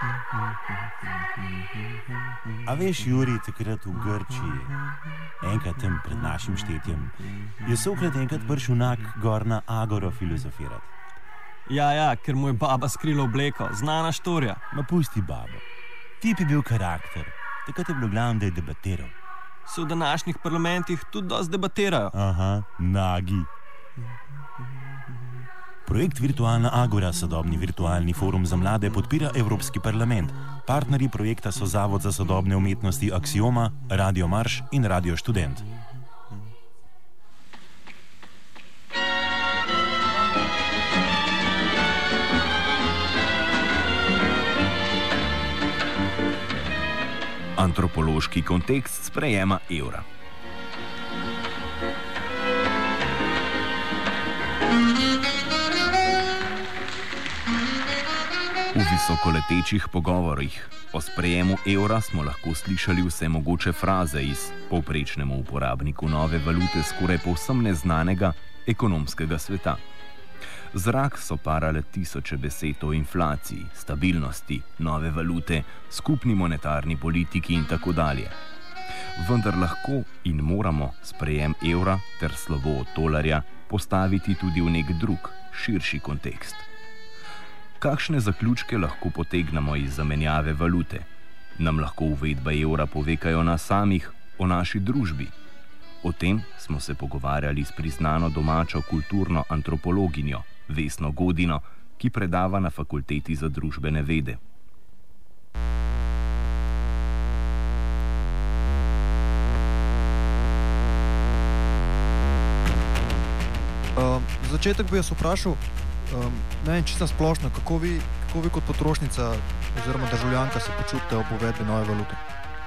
A veš, Juri, takrat v Grčiji, enkrat tam pred našim štetjem, je Sokrat enkrat prišel gor na Agoro filozofirati. Ja, ker mu je baba skrila obleko, znana štorija. Ma pusti babo. Tip je bil karakter, takrat je bilo glavno, da je debatiral. Se v današnjih parlamentih tudi dosti debatirajo. Aha, nagi. Projekt Virtualna Agora, sodobni virtualni forum za mlade, podpira Evropski parlament. Partnerji projekta so Zavod za sodobne umetnosti Axioma, Radio Marš in Radio Študent. Antropološki kontekst sprejema evra. V visokoletečih pogovorih o sprejemu evra smo lahko slišali vse mogoče fraze iz povprečnemu uporabniku nove valute skoraj povsem neznanega ekonomskega sveta. Zrak so parale tisoče besed o inflaciji, stabilnosti, nove valute, skupni monetarni politiki in tako dalje. Vendar lahko in moramo sprejem evra ter slovo od tolarja postaviti tudi v nek drug, širši kontekst. Kakšne zaključke lahko potegnemo iz zamenjave valute? Nam lahko uvedba evra pove kaj o nas samih, o naši družbi? O tem smo se pogovarjali s priznano domačo kulturno antropologinjo Vesno Godino, ki predava na Fakulteti za družbene vede. Za začetek bi jaz vprašal, čisto splošno, kako vi kot potrošnica oziroma državljanka se počutite ob uvedbi nove valute?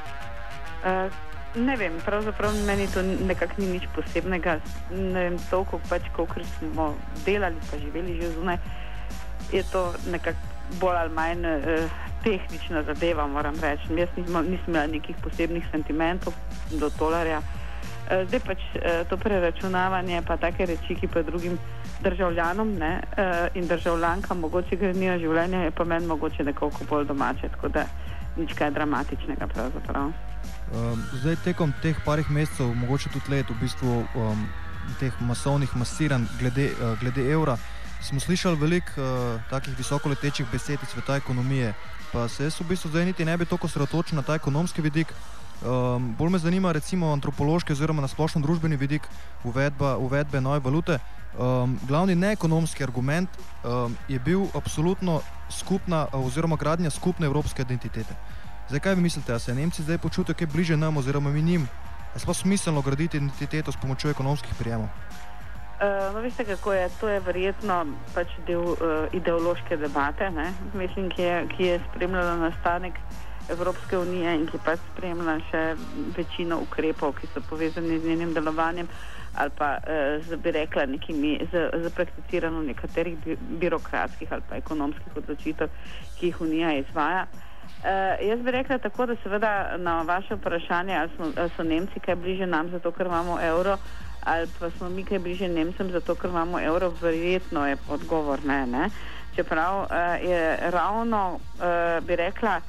Ne vem, pravzaprav meni to nekako ni nič posebnega. Ne vem, toliko kolikor smo delali pa živeli že zunaj, je to nekako bolj ali manj tehnična zadeva, moram reči. Jaz nisem imela nekih posebnih sentimentov do tolarja. Zdaj pač to preračunavanje pa take reči, ki pa drugim državljanom in državljankam mogoče grenijo življenje, je pa meni mogoče nekoliko bolj domače, tako da nič kaj dramatičnega pravzaprav. Zdaj tekom teh parih mesecev, mogoče tudi let, v bistvu teh masovnih masiranj glede evra, smo slišali veliko takih visokoletečih besed iz sveta ekonomije, pa se jaz v bistvu zdaj niti ne bi toliko osredotočil na ta ekonomski vidik. Bolj me zanima recimo antropološki oziroma na splošno družbeni vidik uvedbe nove valute. Glavni neekonomski argument je bil absolutno skupna oziroma gradnja skupne evropske identitete. Zdaj, kaj vi mislite, a se Nemci zdaj počutijo kaj bliže nam oziroma mi njim? Je sploh smiselno graditi identiteto s pomočjo ekonomskih prijemov? No, veste kako je, to je verjetno pač del ideološke debate, mislim, ki je spremljala nastanek Evropske unije in ki pač spremlja še večino ukrepov, ki so povezani z njenim delovanjem ali pa bi rekla z prakticirano nekaterih birokratskih ali pa ekonomskih odločitev, ki jih Unija izvaja. Jaz bi rekla tako, da seveda na vaše vprašanje, ali so Nemci kaj bliže nam zato, ker imamo evro, ali pa smo mi kaj bliže Nemcem zato, ker imamo evro, verjetno je odgovor ne. Čeprav je ravno, bi rekla,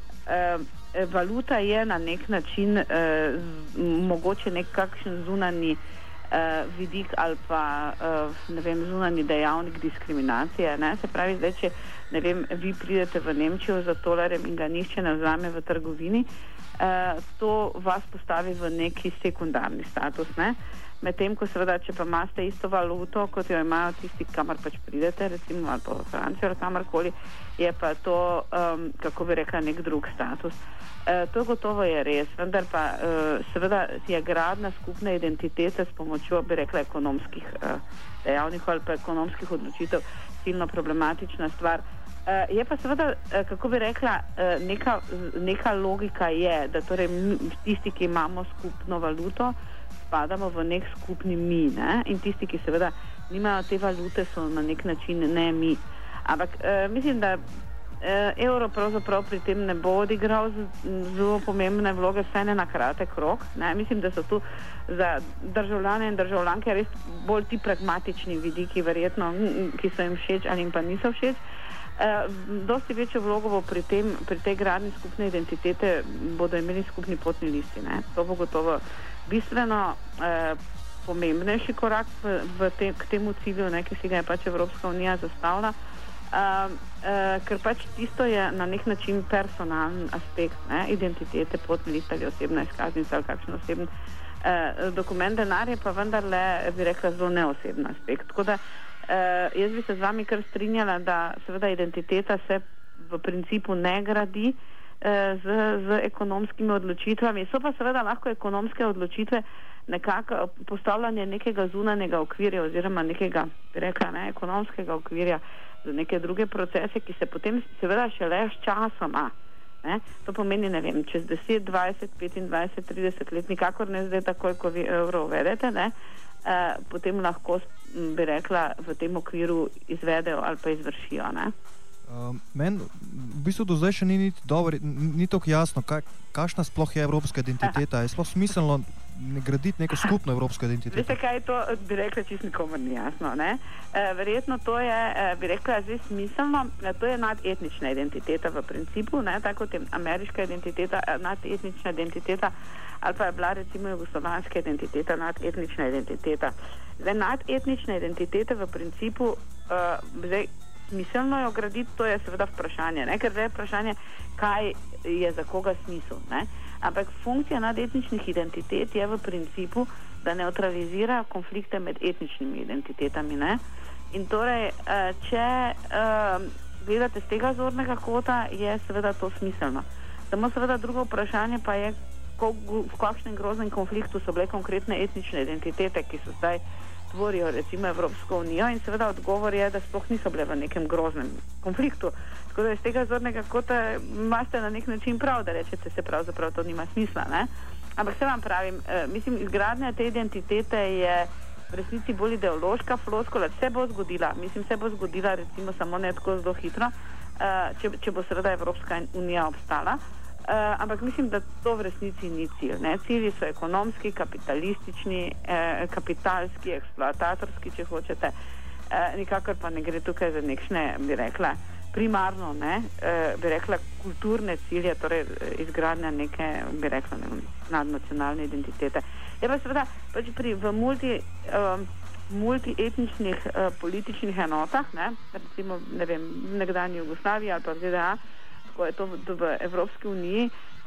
valuta je na nek način mogoče nekakšen zunanji vidik ali pa zunanji dejavnik diskriminacije. Se pravi, zdaj, če vi pridete v Nemčijo za tolarjem in ga nihče ne vzame v trgovini, to vas postavi v neki sekundarni status. Medtem ko seveda, če pa imate isto valuto, kot jo imajo tisti, kamor pač pridete, recimo ali pa v Francijo ali kamorkoli, je pa to, kako bi rekla, nek drug status. To gotovo je res, vendar pa seveda je gradna skupna identiteta s pomočjo, bi rekla, ekonomskih dejavnikov ali pa ekonomskih odločitev silno problematična stvar. Je pa seveda, kako bi rekla, neka logika je, da torej tisti, ki imamo skupno valuto, spadamo v nek skupni mi, in tisti, ki seveda nimajo te valute, so na nek način ne mi. Ampak mislim, da evro pravzaprav pri tem ne bo odigral zelo pomembne vloge, vsaj ne na kratek rok. Mislim, da so tu za državljane in državljanke res bolj ti pragmatični vidiki, verjetno, ki so jim všeč ali jim pa niso všeč. Dosti večjo vlogo bo pri tej gradnji skupne identitete bodo imeli skupni potni listi. Ne? To bo gotovo bistveno pomembnejši korak k temu cilju, ne, ki si ga je pač Evropska unija zastavila, ker pač tisto je na nek način personalen aspekt, ne, identitete, potni list ali osebna izkaznica ali kakšen osebni dokument. Denar je pa vendarle, bi rekla, zelo neosebni aspekt. Tako da jaz bi se z vami kar strinjala, da seveda identiteta se v principu ne gradi z ekonomskimi odločitvami. So pa seveda lahko ekonomske odločitve nekako postavljanje nekega zunanjega okvirja oziroma nekega, bi rekla, ne, ekonomskega okvirja za neke druge procese, ki se potem seveda šele s časoma, ne, to pomeni, ne vem, čez 10, 20, 25, 30 let, nikakor ne zdaj takoj, ko vi evro uvedete, ne, potem lahko, bi rekla, v tem okviru izvedejo ali pa izvršijo, ne. Meni v bistvu do zdaj še ni tako jasno, kakšna sploh je evropska identiteta. Je sploh smiselno graditi neko skupno evropsko identiteto? Veste kaj, to bi rekla čisto nikomor ni jasno, ne? Verjetno to je, bi rekla, zdaj smiselno, to je nadetnična identiteta v principu, ne? Tako kot je ameriška identiteta, nadetnična identiteta, ali pa je bila recimo jugoslovanska identiteta, nadetnična identiteta. Zdaj, nadetnična identiteta v principu, zdaj, smiselno jo graditi, to je seveda vprašanje, ne? Ker zdaj je vprašanje, kaj je za koga smisel, ne? Ampak funkcija nadetničnih identitet je v principu, da neutralizira konflikte med etničnimi identitetami, ne? In torej, če gledate z tega zornega kota, je seveda to smiselno. Samo seveda drugo vprašanje pa je, v kakšnem groznem konfliktu so bile konkretne etnične identitete, ki so zdaj tvorijo recimo Evropsko unijo, in seveda odgovor je, da sploh niso bile v nekem groznem konfliktu. Tako da iz tega zornega kota imate na nek način prav, da rečete se pravzaprav to nima smisla, ne? Ampak se vam pravim, mislim, izgradnja te identitete je v resnici bolj ideološka floskula, se bo zgodila, recimo samo ne tako zelo hitro, če bo seveda Evropska unija obstala. Ampak mislim, da to v resnici ni cilj, ne? Cilji so ekonomski, kapitalistični, kapitalski, eksploatatorski, če hočete. Nikakor pa ne gre tukaj za nekšne, bi rekla, primarno, ne, bi rekla, kulturne cilje, torej izgradnja neke, bi rekla, nadnacionalne identitete. Je pa seveda pač v multietničnih političnih enotah, ne, recimo, ne vem, v nekdanji Jugoslaviji ali pa v ZDA, ko je to v Evropski uniji,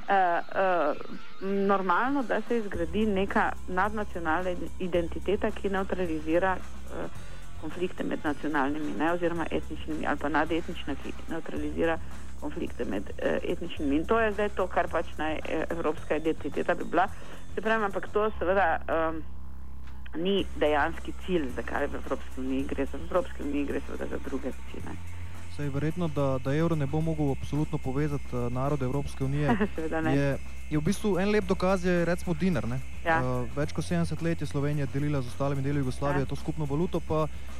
normalno, da se izgradi neka nadnacionalna identiteta, ki neutralizira konflikte med nacionalnimi, ne, oziroma etničnimi, ali pa nadetnična, ki neutralizira konflikte med etničnimi. In to je zdaj to, kar pač evropska identiteta bi bila. Se pravi, ampak to seveda ni dejanski cilj, zakaj v Evropski uniji gre. V Evropski uniji gre seveda za druge cilje. Sej verjetno, da evro ne bo mogel absolutno povezati narode Evropske unije. Je v bistvu en lep dokaz, je recimo dinar, ne? Ja. Več kot 70 let je Slovenija delila z ostalimi deli Jugoslavije to skupno valuto, pa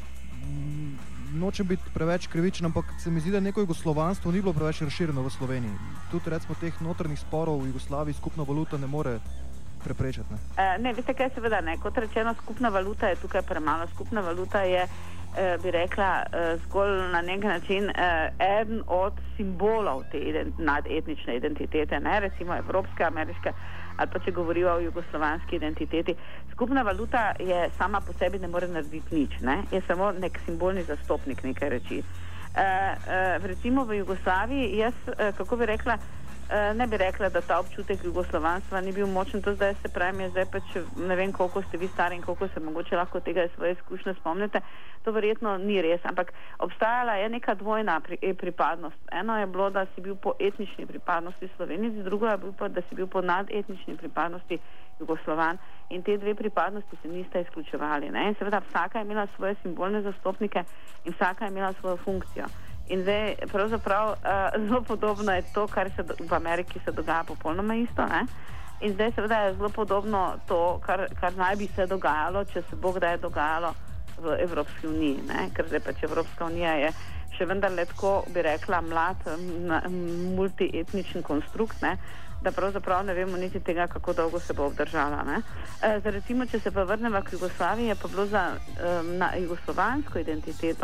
nočem biti preveč krivičen, ampak se mi zdi, da neko jugoslovanstvo ni bilo preveč razširjeno v Sloveniji. Tudi recimo teh notranjih sporov v Jugoslaviji skupna valuta ne more preprečiti, ne? Ne, veste kaj, seveda ne. Kot rečeno, skupna valuta je tukaj premalo. Skupna valuta je, bi rekla, zgolj na nek način eden od simbolov te nadetnične identitete, ne, recimo evropske, ameriške, ali pa če govorijo o jugoslovanski identiteti. Skupna valuta je sama po sebi ne more narediti nič, ne, je samo nek simbolni zastopnik neke reči. Recimo v Jugoslaviji, jaz, kako bi rekla, ne bi rekla, da ta občutek jugoslovanstva ni bil močen, to zdaj se pravim, je zdaj pač, ne vem, koliko ste vi stari in koliko se mogoče lahko tega svoje izkušnje spomnite, to verjetno ni res, ampak obstajala je neka dvojna pripadnost. Eno je bilo, da si bil po etnični pripadnosti Slovenec, drugo je bilo pa, da si bil po nadetnični pripadnosti Jugoslovan, in te dve pripadnosti se nista izključevali, ne? In seveda vsaka je imela svoje simbolne zastopnike in vsaka je imela svojo funkcijo. In zdaj, pravzaprav, zelo podobno je to, kar se v Ameriki se dogaja popolnoma isto, ne? In zdaj seveda je zelo podobno to, kar naj bi se dogajalo, če se bo kdaj dogajalo v Evropski uniji, ne? Ker zdaj pač Evropska unija je še vendarle tako, bi rekla, mlad, multietničen konstrukt, ne? Da pravzaprav ne vemo niti tega, kako dolgo se bo obdržala, ne? Recimo, če se pa vrnemo k Jugoslaviji, je pa bilo za jugoslovansko identiteto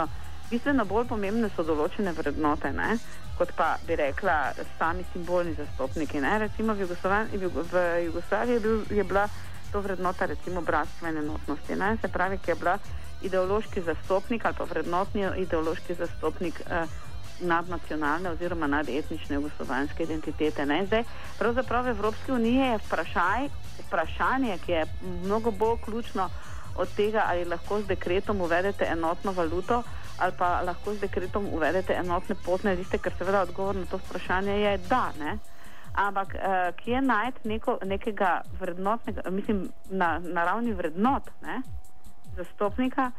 bistveno bolj pomembne so določene vrednote, ne, kot pa bi rekla sami simbolni zastopniki. Ne. Recimo v Jugoslaviji je bila to vrednota recimo bratstva in enotnosti, ne, se pravi, ki je bila ideološki zastopnik ali pa vrednotni ideološki zastopnik nadnacionalne oziroma nadetnične jugoslovanske identitete. Ne. Zdaj, pravzaprav v Evropski uniji je vprašanje, ki je mnogo bolj ključno od tega, ali lahko z dekretom uvedete enotno valuto ali pa lahko z dekretom uvedete enotne potne liste, ker seveda odgovor na to vprašanje je da, ne. Ampak kje najti nekega vrednotnega, mislim, na ravni vrednot, ne, zastopnika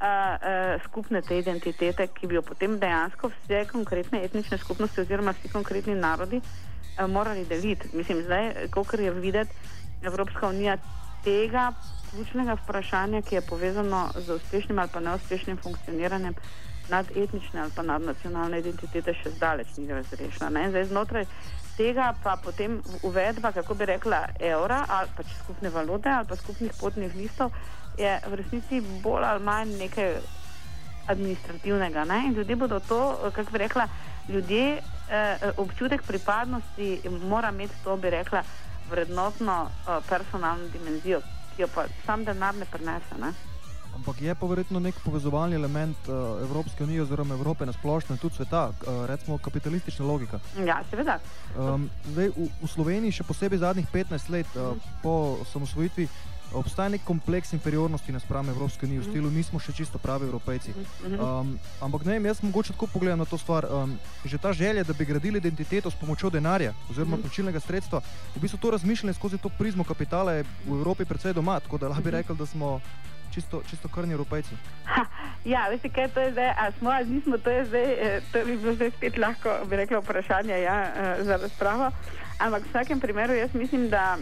skupne te identitete, ki bi jo potem dejansko vse konkretne etnične skupnosti oziroma vsi konkretni narodi morali deliti. Mislim, zdaj, kolikor je videti, Evropska unija tega ključnega vprašanja, ki je povezano z uspešnim ali pa neuspešnim funkcioniranjem nadetnične ali pa nadnacionalne identitete, še zdaleč ni razrešila. Zdaj, znotraj tega pa potem uvedba, kako bi rekla, evra ali pač skupne valute ali pa skupnih potnih listov je v resnici bolj ali manj nekaj administrativnega. Ne? In ljudje bodo to, kako bi rekla, ljudje občutek pripadnosti mora imeti to, bi rekla, vrednotno personalno dimenzijo, ki jo pa sam denar ne prenese. Ne? Ampak je pa verjetno nek povezovalni element Evropske unije oziroma Evrope na splošno in tudi sveta, recimo kapitalistična logika. Ja, seveda. Zdaj, v Sloveniji še posebej zadnjih 15 let po osamosvojitvi obstaja nek kompleks inferiornosti naspram Evropske unije, v stilu mi smo še čisto pravi Evropejci. Ampak ne vem, jaz mogoče tako pogledam na to stvar. Že ta želja, da bi gradili identiteto s pomočjo denarja oziroma plačilnega sredstva, v bistvu to razmišljanje skozi to prizmo kapitala je v Evropi precej doma, tako da lahko bi rekel, da smo čisto krvni Evropejci. Ja, veste kaj, to je zdaj, a smo ali nismo, to je zdaj, to bi bilo zdaj spet lahko, bi rekla, vprašanje za razpravo. Ampak v vsakem primeru jaz mislim, da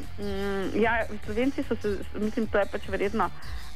Slovenci so se, mislim, to je pač verjetno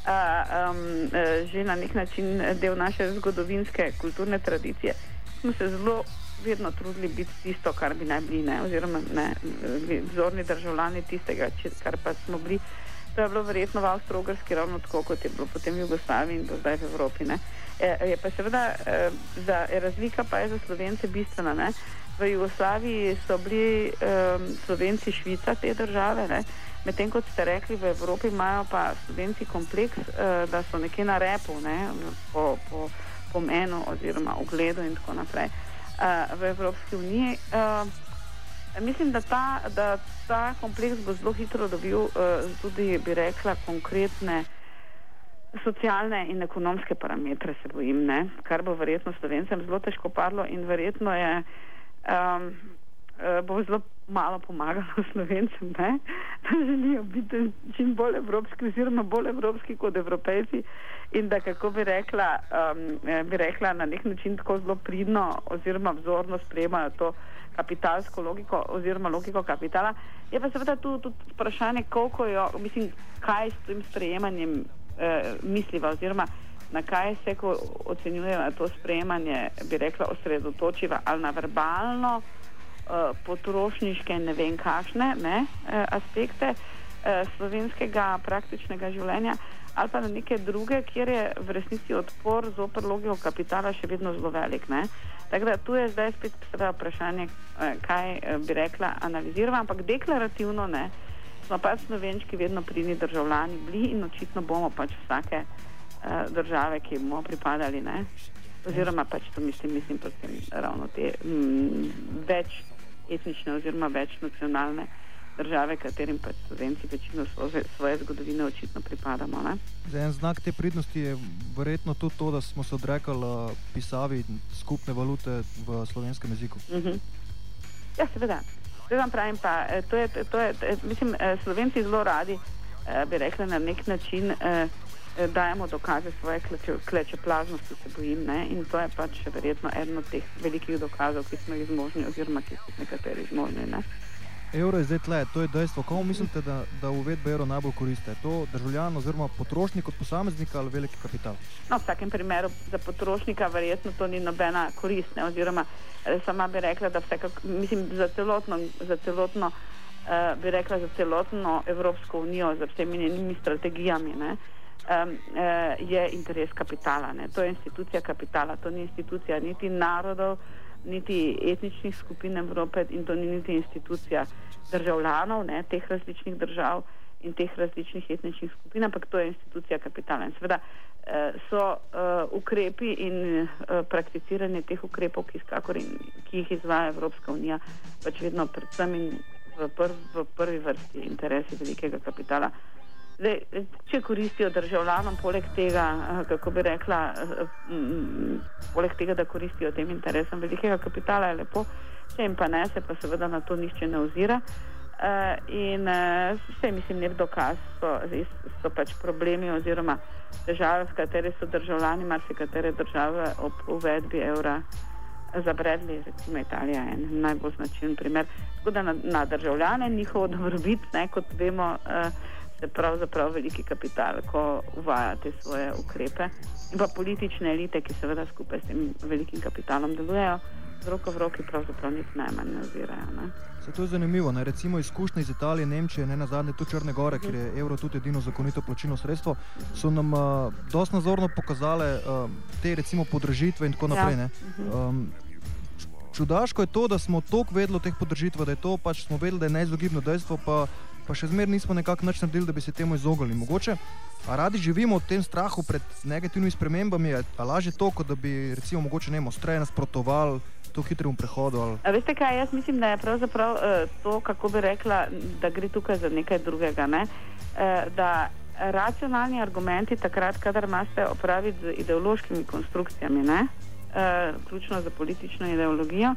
že na nek način del naše zgodovinske kulturne tradicije. Smo se zelo vedno trudili biti tisto, kar bi naj bili, ne, oziroma ne, vzorni državljani tistega, kar pa smo bili. To je bilo verjetno v Avstro-Ogrski ravno tako, kot je bilo potem v Jugoslaviji in do zdaj v Evropi. Ne. Je pa seveda, razlika pa je za Slovence bistvena. Ne. V Jugoslaviji so bili Slovenci Švica te države, ne. Medtem kot ste rekli, v Evropi imajo pa Slovenci kompleks, da so nekje na repu, ne, po pomenu oziroma ugledu in tako naprej. V Evropski uniji mislim, da ta kompleks bo zelo hitro dobil tudi, bi rekla, konkretne socialne in ekonomske parametre, se bojim, ne, kar bo verjetno Slovencem zelo težko padlo in verjetno bo zelo malo pomagalo Slovencem, ne, da želijo biti čim bolj evropski oziroma bolj evropski kot Evropejci in da, kako bi rekla, na nek način tako zelo pridno oziroma vzorno sprejemajo to kapitalsko logiko oziroma logiko kapitala. Je pa seveda tudi vprašanje, kaj s tem sprejemanjem misliva oziroma na kaj se, ko ocenjujejo to sprejemanje, bi rekla, osredotočiva ali na verbalno, potrošniške in ne vem kakšne aspekte slovenskega praktičnega življenja ali pa na neke druge, kjer je v resnici odpor zoper logiko kapitala še vedno zelo velik. Ne? Tako da tu je zdaj spet vprašanje, kaj bi rekla, analiziramo, ampak deklarativno ne, smo pač Slovenčki vedno pridni državljani bili in očitno bomo pač vsake države, ki bomo pripadali, ne, oziroma pač to mislim predvsem ravno te več etnične oziroma več nacionalne države, katerim pač Slovenci večino svoje zgodovine očitno pripadamo. Ne? En znak te pridnosti je verjetno tudi to, da smo se odrekali pisavi skupne valute v slovenskem jeziku. Ja, seveda. Vam pravim pa, mislim, Slovenci zelo radi, bi rekli, na nek način dajemo dokaze svoje klečeplaznosti, se bojim, ne? In to je pač verjetno eden od teh velikih dokazov, ki smo jih zmožni oziroma ki so nekateri zmožni. Ne? Evro je zdaj tle, to je dejstvo. Komu mislite, da uvedba evro najbolj koristi? Je to državljan oziroma potrošnik kot posameznika ali veliki kapital? No, v vsakem primeru za potrošnika verjetno to ni nobena korist, ne? Oziroma sama bi rekla, da mislim, za celotno bi rekla, za celotno Evropsko unijo, za vsemi njenimi strategijami, ne? je interes kapitala. Ne? To je institucija kapitala, to ni institucija niti narodov, niti etničnih skupin Evrope in to ni niti institucija državljanov, ne, teh različnih držav in teh različnih etničnih skupin, ampak to je institucija kapitala. In seveda so ukrepi in prakticiranje teh ukrepov, ki jih izvaja Evropska unija, pač vedno predvsem in v prvi vrsti interesi velikega kapitala. Zdaj, če koristijo državljanom, poleg tega, kako bi rekla, poleg tega, da koristijo tem interesom velikega kapitala, je lepo, če jim pa ne, se pa seveda na to nihče ne ozira. In vse, mislim, nek dokaz so pač problemi oziroma težave, s katere so državljani marsikatere države ob uvedbi evra zabredli, recimo Italija je en najbolj značilen primer. Tako da na državljane njihovo dobrobit, ne, kot vemo, se pravzaprav veliki kapital, ko uvaja te svoje ukrepe in pa politične elite, ki seveda skupaj s tem velikim kapitalom delujejo, z roko v roki pravzaprav nič najmanj ne ozirajo. Ne? Se to je zanimivo, ne? Recimo izkušnje iz Italije, Nemčije, ne nazadnje tu Črne Gore, kjer je evro tudi edino zakonito plačilno sredstvo, so nam dosti nazorno pokazale te recimo podražitve in tako naprej. Ne? Čudaško je to, da smo toliko vedeli o teh podražitvah, da je to pač smo vedeli, da je neizogibno dejstvo, pa še zmer nismo nekako nič naredili, da bi se temu izognili. Mogoče, a radi živimo v tem strahu pred negativnimi spremembami, a lažje to, kot da bi recimo mogoče ostreje nasprotovali to hitremu prehodu? Ali... A veste kaj, jaz mislim, da je pravzaprav to, kako bi rekla, da gre tukaj za nekaj drugega, ne? Da racionalni argumenti takrat, kadar imate opraviti z ideološkimi konstrukcijami, ne? Vključno za politično ideologijo,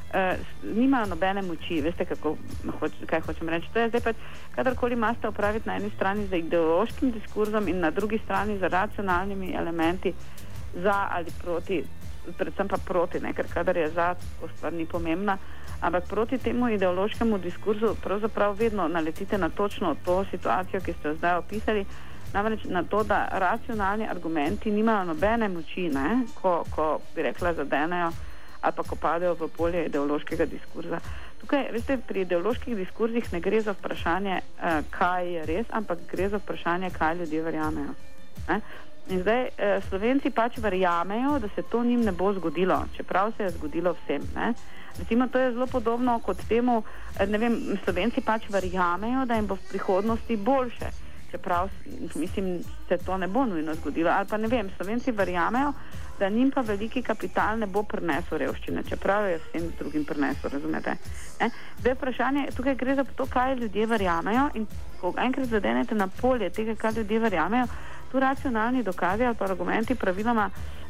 nimajo nobene moči. Veste, kaj hočem reči? To je zdaj pač, kadarkoli imate opraviti na eni strani z ideološkim diskurzom in na drugi strani z racionalnimi elementi za ali proti, predvsem pa proti, ne? Ker kadar je za, to stvar ni pomembna, ampak proti temu ideološkemu diskurzu pravzaprav vedno naletite na točno to situacijo, ki ste jo zdaj opisali, namreč na to, da racionalni argumenti nimajo nobene moči, ne? Ko bi rekla zadenejo ali pa ko padejo v polje ideološkega diskurza. Tukaj, veste, pri ideoloških diskurzih ne gre za vprašanje, kaj je res, ampak gre za vprašanje, kaj ljudje verjamejo. Ne? In zdaj, Slovenci pač verjamejo, da se to njim ne bo zgodilo, čeprav se je zgodilo vsem. Ne? Recimo, to je zelo podobno kot temu, ne vem, Slovenci pač verjamejo, da jim bo v prihodnosti boljše, čeprav, mislim, se to ne bo nujno zgodilo. Ali pa ne vem, Slovenci verjamejo, da njim pa veliki kapital ne bo prinesel revščine, čeprav je vsem drugim prinesel, razumete? Zdaj vprašanje, tukaj gre za to, kaj ljudje verjamejo in ko enkrat zadenete na polje tega, kaj ljudje verjamejo, tu racionalni dokazi ali pa argumenti praviloma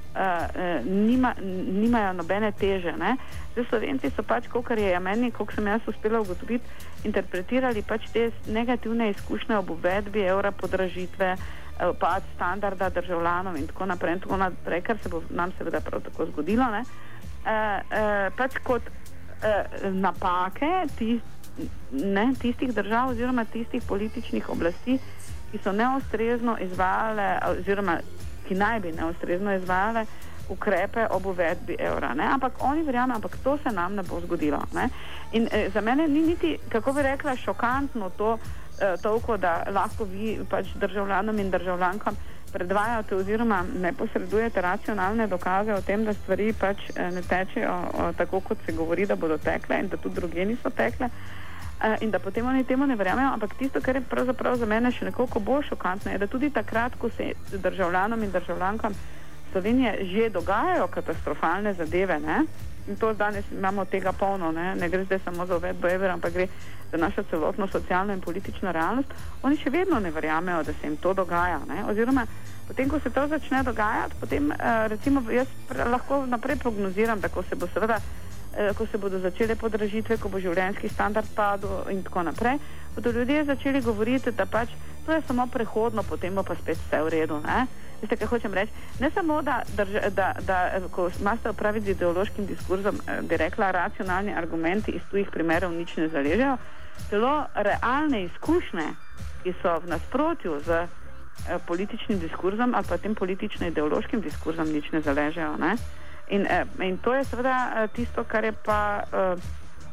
nimajo nobene teže. Ne? Zdaj Slovenci so pač, kolikor je meni, koliko sem jaz uspela ugotoviti, interpretirali pač te negativne izkušnje ob uvedbi evra, podražitve, pad standarda državljanov in tako naprej, kar se bo nam seveda prav tako zgodilo, ne? Pač kot napake tistih držav oziroma tistih političnih oblasti, ki so neustrezno izvajale oziroma ki naj bi neustrezno izvajale ukrepe ob uvedbi evra. Ne? Ampak oni verjamejo, ampak to se nam ne bo zgodilo. Ne? In za mene ni niti, kako bi rekla, šokantno to, toliko, da lahko vi pač državljanom in državljankam predvajate oziroma ne posredujete racionalne dokaze o tem, da stvari pač ne tečejo tako, kot se govori, da bodo tekle in da tudi druge niso tekle in da potem oni temu ne verjamejo, ampak tisto, kar je pravzaprav za mene še nekoliko bolj šokantno, je, da tudi takrat, ko se državljanom in državljankam Slovenije že dogajajo katastrofalne zadeve, ne? In to danes imamo tega polno, ne gre zdaj samo za uvedbo evra, ampak gre za našo celotno socialno in politično realnost, oni še vedno ne verjamejo, da se jim to dogaja, ne? Oziroma, potem, ko se to začne dogajati, potem, recimo, jaz lahko naprej prognoziram, da ko se bodo začele podražitve, ko bo življenjski standard padel in tako naprej, bodo ljudje začeli govoriti, da pač to je samo prehodno, potem bo pa spet vse v redu, ne? Veste, kaj hočem reči? Ne samo, da ko imate opraviti z ideološkim diskurzom, bi rekla, racionalni argumenti iz tujih primerov nič ne zaležejo, celo realne izkušnje, ki so v nasprotju z političnim diskurzom ali pa tem politično-ideološkim diskurzom nič ne zaležejo. Ne? In to je seveda tisto, kar je pa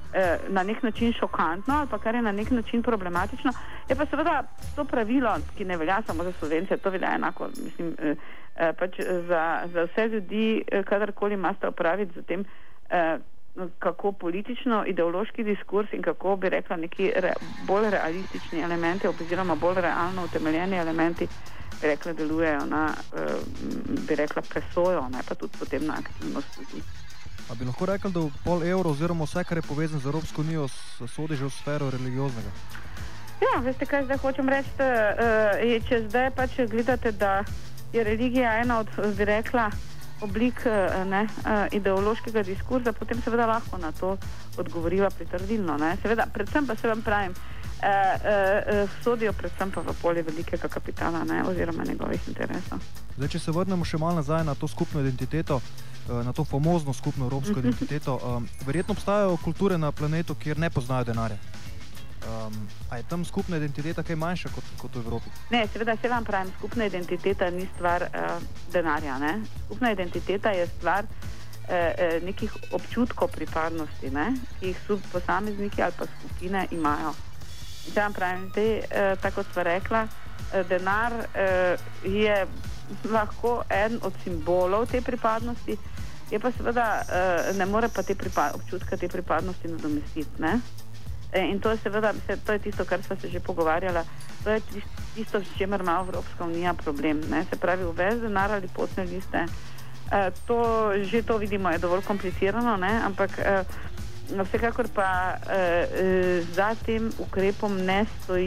na nek način šokantno ali pa kar je na nek način problematično, je pa seveda to pravilo, ki ne velja samo za Slovence, to velja enako, mislim, pač za vse ljudi, kadarkoli imate opraviti z tem, kako politično, ideološki diskurs in kako bi rekla neki bolj realistični elementi oziroma bolj realno utemeljeni elementi bi rekla delujejo na, bi rekla presojo, ne pa tudi potem na aktivnost ljudi. A bi lahko rekli, da pol evro oziroma vse, kar je povezano z Evropsko unijo, sodi že v sfero religioznega? Ja, veste kaj zdaj hočem reči, če zdaj pač gledate, da je religija ena od, bi rekla, oblik ideološkega diskurza, potem seveda lahko na to odgovoriva pritrdilno. Ne? Seveda, predvsem pa se vam pravim, sodijo predvsem pa v polje velikega kapitala, ne? Oziroma njegovih interesov. Zdaj, če se vrnemo še malo nazaj na to skupno identiteto, na to famozno skupno evropsko identiteto, verjetno obstajajo kulture na planetu, kjer ne poznajo denarja. A je tam skupna identiteta kaj manjša kot v Evropi? Ne, seveda se vam pravim, skupna identiteta ni stvar denarja. Ne? Skupna identiteta je stvar nekih občutkov pripadnosti, ne? Ki jih posamezniki ali pa skupine imajo. In se vam pravim, tako kot sva rekla, denar je lahko en od simbolov te pripadnosti, je pa seveda ne more pa občutka te pripadnosti nadomestiti, ne? In to je seveda, to je tisto, kar sva se že pogovarjala, to je tisto, s čemer ima Evropska unija problem, ne? Se pravi, uvez denar ali potne liste, že to vidimo, je dovolj komplicirano, ne? Ampak vsekakor pa za tem ukrepom ne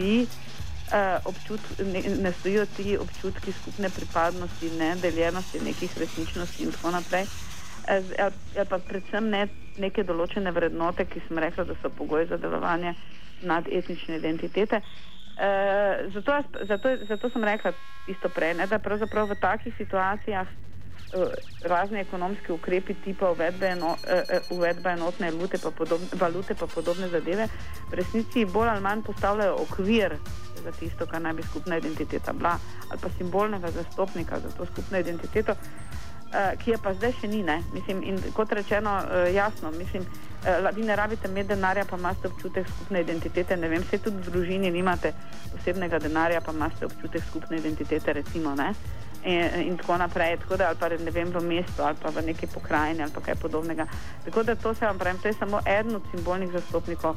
stojijo ti občutki skupne pripadnosti, ne deljenosti nekih resničnosti in tako naprej, ali pa predvsem ne neke določene vrednote, ki sem rekla, da so pogoji za delovanje nadetnične identitete. Zato sem rekla isto prej, ne, da pravzaprav v takih situacijah razni ekonomski ukrepi tipa uvedba enotne valute pa podobne zadeve v resnici bolj ali manj postavljajo okvir za tisto, kar naj bi skupna identiteta bila, ali pa simbolnega zastopnika za to skupno identiteto, ki je pa zdaj še ni, ne. Mislim, in kot rečeno, jasno, mislim, vi ne rabite imeti denarja, pa imate občutek skupne identitete, ne vem, vse tudi v družini nimate osebnega denarja, pa imate občutek skupne identitete, recimo, ne. In tako naprej, tako da, ali pa ne vem, v mestu, ali pa v neki pokrajini, ali pa kaj podobnega. Tako da to se vam pravim, to je samo eden od simbolnih zastopnikov.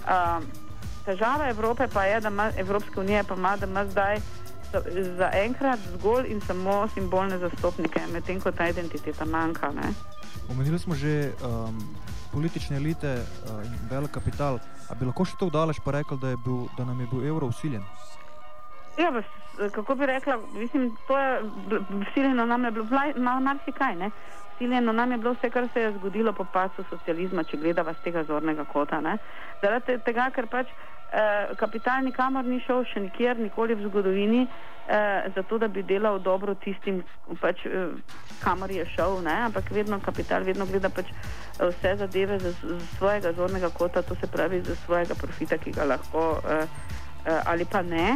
Težava Evrope pa je, da ima Evropska unija pa ima, da ima zdaj za enkrat zgolj in samo simbolne zastopnike, medtem ko ta identiteta manjka, ne. Omenili smo že politične elite in velik kapital. A bi lahko še to daleč pa rekli, da nam je bil evro vsiljen? Ja, kako bi rekla, mislim, to je vsiljeno nam je bilo marsikaj, ne. Vsiljeno nam je bilo vse, kar se je zgodilo po padcu socializma, če gledava z tega zornega kota, ne. Zaradi tega, ker pač kapital nikamor ni šel še nikjer, nikoli v zgodovini, zato da bi delal dobro tistim, pač, kamor je šel, ne, ampak kapital vedno gleda pač vse zadeve z svojega zornega kota, to se pravi z svojega profita, ki ga lahko ali pa ne,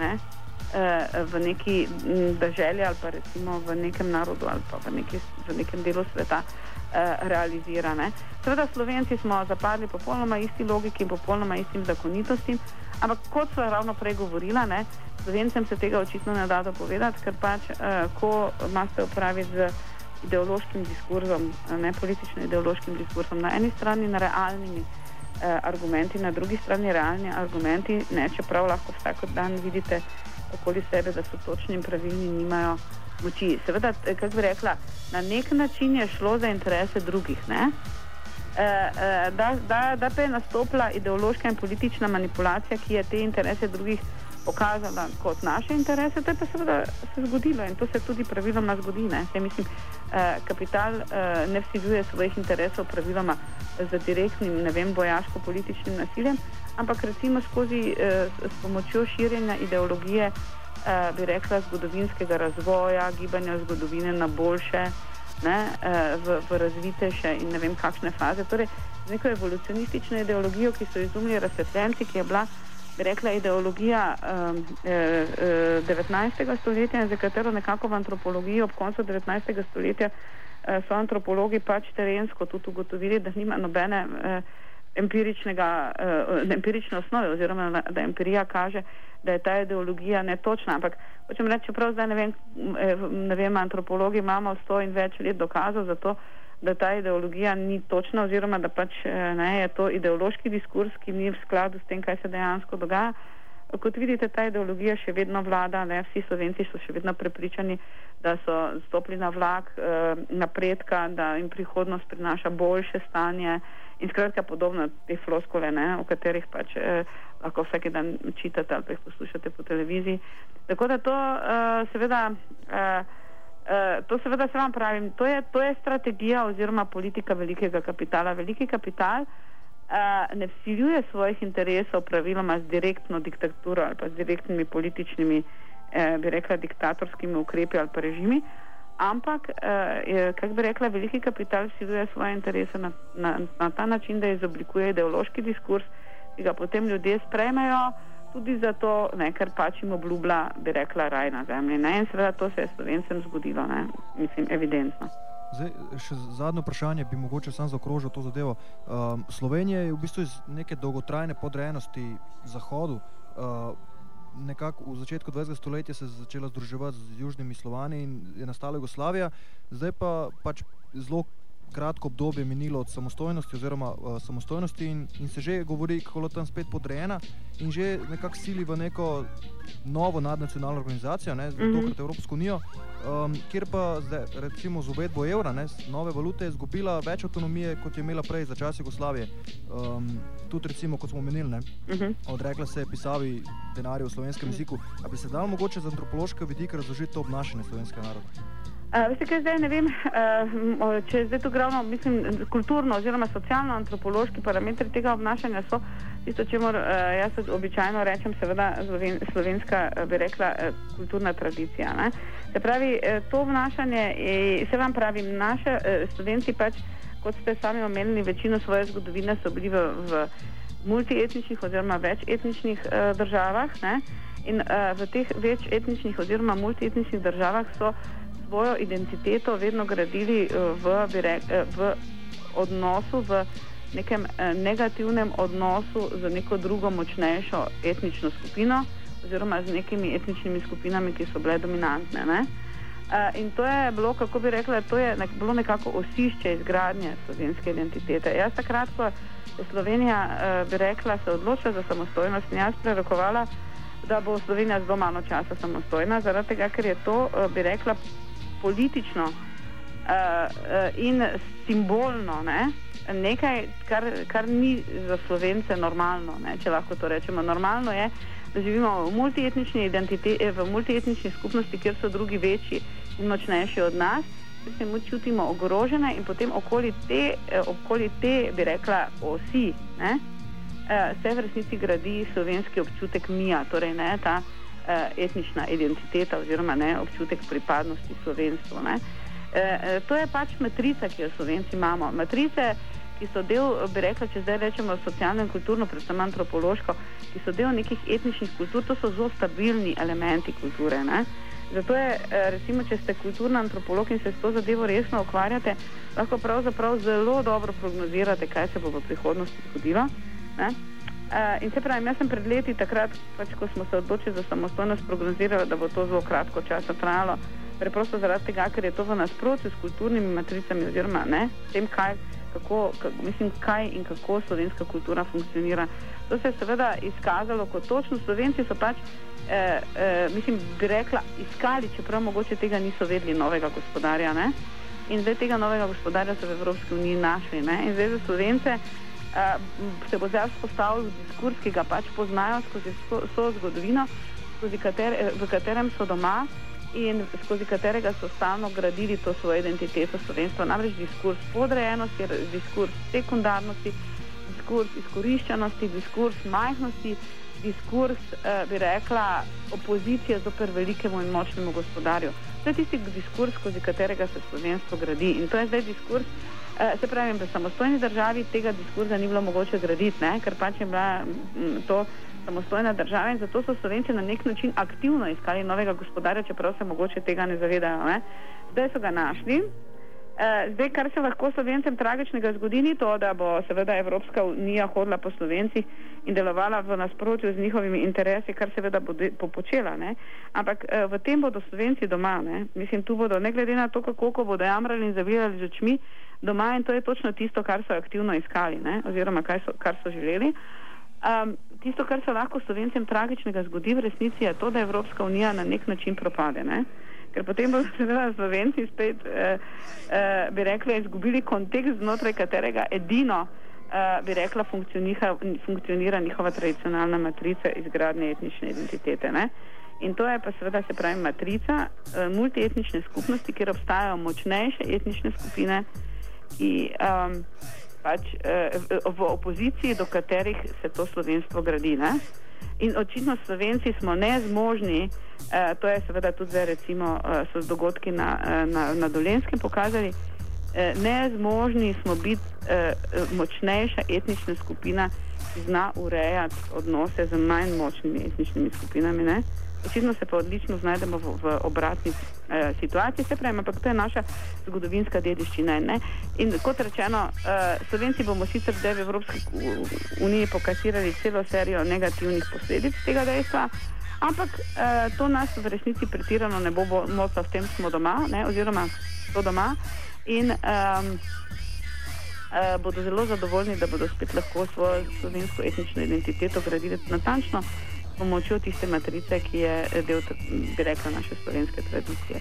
v neki državi ali pa recimo v nekem narodu ali pa v nekem delu sveta realizira, ne. Seveda Slovenci smo zapadli popolnoma isti logiki in popolnoma istim zakonitostim, ampak kot sva ravno prej govorila, ne, Slovencem se tega očitno ne da dopovedati, ker pač, ko imate opraviti z ideološkim diskurzom, ne politično ideološkim diskurzom, na eni strani na realnimi argumenti, na drugi strani realni argumenti, ne, čeprav lahko vsak dan vidite okoli sebe, da so točni in pravilni, nimajo moči. Seveda, kako bi rekla, na nek način je šlo za interese drugih, ne? Da pa je nastopila ideološka in politična manipulacija, ki je te interese drugih pokazala kot naše interese, to je pa seveda se zgodilo in to se tudi praviloma zgodi, ne? Saj mislim, kapital ne vsiljuje svojih interesov praviloma z direktnim, ne vem, vojaško-političnim nasiljem, ampak recimo s pomočjo širjenja ideologije, bi rekla, zgodovinskega razvoja, gibanja zgodovine na boljše, ne, v razvitejše in ne vem kakšne faze. Torej, z neko evolucionistično ideologijo, ki so izumili razsvetljenci, ki je bila, bi rekla, ideologija 19. stoletja in za katero nekako v antropologiji ob koncu 19. stoletja so antropologi pač terensko tudi ugotovili, da nima nobene empirične osnove oziroma da empirija kaže, da je ta ideologija netočna. Ampak hočem reči, čeprav zdaj ne vem, antropologi imamo 100 in več let dokazov za to, da ta ideologija ni točna oziroma da pač je to ideološki diskurs, ki ni v skladu s tem, kaj se dejansko dogaja. Kot vidite, ta ideologija še vedno vlada, vsi Slovenci so še vedno prepričani, da so stopili na vlak napredka, da jim prihodnost prinaša boljše stanje in skratka podobno te floskole, o katerih pač lahko vsaki dan čitate ali pa jih poslušate po televiziji. Tako da to seveda se vam pravim, to je strategija oziroma politika velikega kapitala. Veliki kapital ne vsiljuje svojih interesov praviloma z direktno diktaturo ali pa z direktnimi političnimi, bi rekla, diktatorskimi ukrepi ali pa režimi, ampak, kak bi rekla, veliki kapital vsiljuje svoje interese na ta način, da izoblikuje ideološki diskurs, ki ga potem ljudje sprejmejo tudi zato, ker pač jim obljublja, bi rekla, raj na zemlji. In seveda to se je Slovencem zgodilo, mislim, evidentno. Zdaj, še zadnje vprašanje bi mogoče sam zaokrožil to zadevo. Slovenija je v bistvu iz neke dolgotrajne podrejenosti Zahodu, nekako v začetku 20. stoletja se je začela združevati z južnimi Slovani in je nastala Jugoslavija, zdaj pa pač zelo kratko obdobje minilo od samostojnosti oziroma samostojnosti in se že govori, kako je tam spet podrejena in že nekako sili v neko novo nadnacionalno organizacijo, tokrat Evropsko unijo, kjer pa zdaj, recimo z uvedbo evra, nove valute, je izgubila več avtonomije, kot je imela prej za čas Jugoslavije. Tudi recimo, kot smo omenili, odrekla se je pisavi denarja v slovenskem jeziku. A bi se dalo mogoče z antropološkega vidika razložiti to obnašanje slovenskega naroda? Veste kaj, zdaj ne vem, če zdaj to glavno, mislim, kulturno oziroma socialno-antropološki parametri tega obnašanja so tisto, čemur jaz običajno rečem, seveda slovenska, bi rekla, kulturna tradicija. Se pravi, to obnašanje, se vam pravim, Slovenci pač, kot ste sami omenili, večino svoje zgodovine so bili v multietničnih oziroma večetničnih državah, in v teh večetničnih oziroma multietničnih državah so svojo identiteto vedno gradili v odnosu, v nekem negativnem odnosu z neko drugo močnejšo etnično skupino oziroma z nekimi etničnimi skupinami, ki so bile dominantne. In to je bilo, kako bi rekla, to je bilo nekako osišče izgradnje slovenske identitete. Jaz takrat, ko je Slovenija, bi rekla, se odločila za samostojnost, in jaz prerokovala, da bo Slovenija zelo malo časa samostojna, zaradi tega, ker je to, bi rekla, politično in simbolno nekaj, kar ni za Slovence normalno, če lahko to rečemo. Normalno je, da živimo v multietnični skupnosti, kjer so drugi večji in močnejši od nas, da se čutimo ogrožene in potem okoli te, bi rekla, osi, se v resnici gradi slovenski občutek mija, torej ta etnična identiteta oziroma občutek pripadnosti slovenstvu. To je pač matrica, ki jo Slovenci imamo. Matrice, ki so del, bi rekla, če zdaj rečemo socialno in kulturno, predvsem antropološko, ki so del nekih etničnih kultur, to so zelo stabilni elementi kulture. Zato je, recimo, če ste kulturna antropolog in se s to zadevo resno ukvarjate, lahko pravzaprav zelo dobro prognozirate, kaj se bo v prihodnosti zgodilo. In se pravim, jaz sem pred leti takrat, pač, ko smo se odločili za samostojnost, prognozirali, da bo to zelo kratko časa trajalo, preprosto zaradi tega, ker je to v nasprotju s kulturnimi matricami oziroma tem, kaj in kako slovenska kultura funkcionira. To se je seveda izkazalo kot točno. Slovenci so pač, bi rekla, iskali, čeprav mogoče tega niso vedeli, novega gospodarja. In zdaj tega novega gospodarja so v Evropski uniji našli. In zdaj za Slovence se bo zdaj vzpostavil diskurs, ki ga pač poznajo skozi svojo zgodovino, v katerem so doma in skozi katerega so stalno gradili to svojo identiteto slovenstva. Namreč diskurs podrejenosti, diskurs sekundarnosti, diskurs izkoriščenosti, diskurs majhnosti, diskurs, bi rekla, opozicije zoper velikemu in močnemu gospodarju. To je tisti diskurs, skozi katerega se slovenstvo gradi. In to je zdaj diskurs, se pravi, v samostojni državi tega diskurza ni bilo mogoče graditi, ker pač je bila to samostojna država in zato so Slovenci na nek način aktivno iskali novega gospodarja, čeprav se mogoče tega ne zavedajo. Zdaj so ga našli Zdaj, kar se lahko Slovencem tragičnega zgodi, ni to, da bo seveda Evropska unija hodila po Slovencih in delovala v nasprotju z njihovimi interesi, kar seveda bo počela, ne? Ampak v tem bodo Slovenci doma, ne? Mislim, tu bodo, ne glede na to, kako bodo jamrali in zavirali z očmi, doma, in to je točno tisto, kar so aktivno iskali, ne? Oziroma kar so želeli. Tisto, kar se lahko Slovencem tragičnega zgodi v resnici, je to, da Evropska unija na nek način propade, ne? Ker potem bodo seveda Slovenci spet, bi rekla, izgubili kontekst, znotraj katerega edino, bi rekla, funkcionira njihova tradicionalna matrica izgradnje etnične identitete, ne? In to je pa seveda, se pravi, matrica multietnične skupnosti, kjer obstajajo močnejše etnične skupine, ki v opoziciji, do katerih se to slovenstvo gradi, ne? In očitno Slovenci smo nezmožni, to je seveda tudi zdaj recimo so z dogodki na Dolenjskem pokazali, nezmožni smo biti močnejša etnična skupina, ki zna urejati odnose z manj močnimi etničnimi skupinami, ne? Očitno se pa odlično znajdemo v obratni situaciji, se pravi, ampak to je naša zgodovinska dediščina, ne? In kot rečeno, Slovenci bomo sicer zdaj v Evropski uniji pokasirali celo serijo negativnih posledic tega dejstva, ampak to nas v resnici pretirano ne bo motilo, s tem smo doma, ne? Oziroma so doma in bodo zelo zadovoljni, da bodo spet lahko svojo slovensko etnično identiteto gradili natančno pomočjo tiste matrice, ki je del, bi rekla, naše slovenske tradicije.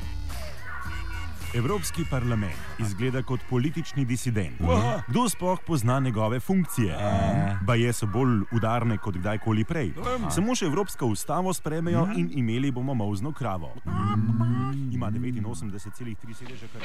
Evropski parlament izgleda kot politični disident. Kdo sploh pozna njegove funkcije? Baje so bolj udarne kot kdajkoli prej. Samo še Evropsko ustavo sprejmejo in imeli bomo molzno kravo. Ima 89,3 sedeža.